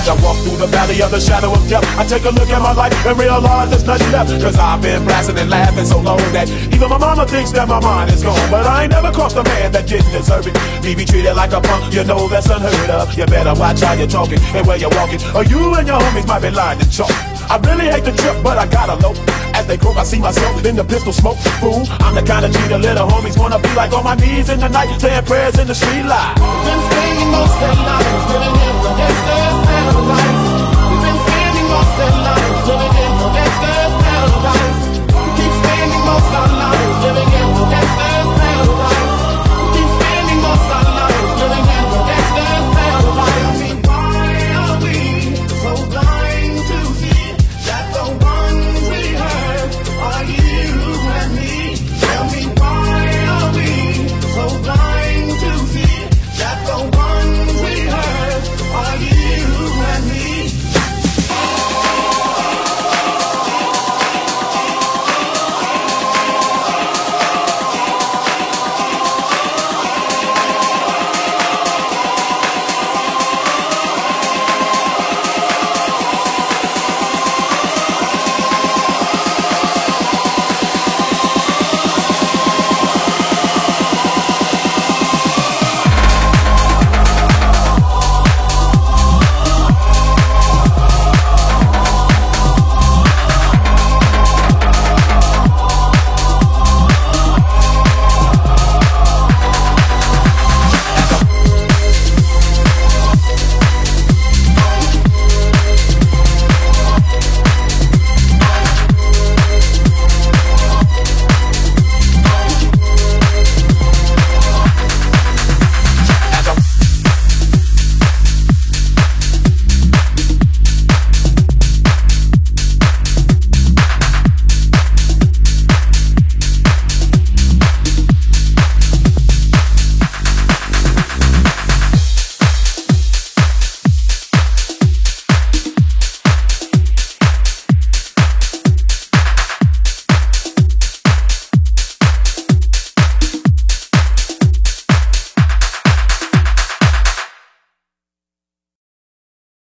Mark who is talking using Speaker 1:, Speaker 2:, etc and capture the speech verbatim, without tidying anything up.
Speaker 1: As I walk through the valley of the shadow of death, I take a look at my life and realize there's nothing left. Cause I've been blasting and laughing so long that even my mama thinks that my mind is gone. But I ain't never crossed a man that didn't deserve it. Me be treated like a punk, you know that's unheard of. You better watch how you're talking and where you're walking, or you and your homies might be lying to chalk. I really hate the trip, but I gotta low. As they croak, I see myself in the pistol smoke. Fool, I'm the kind of G the little homies wanna be like, on my knees in the night, saying prayers in the street light. Been staying most of the night.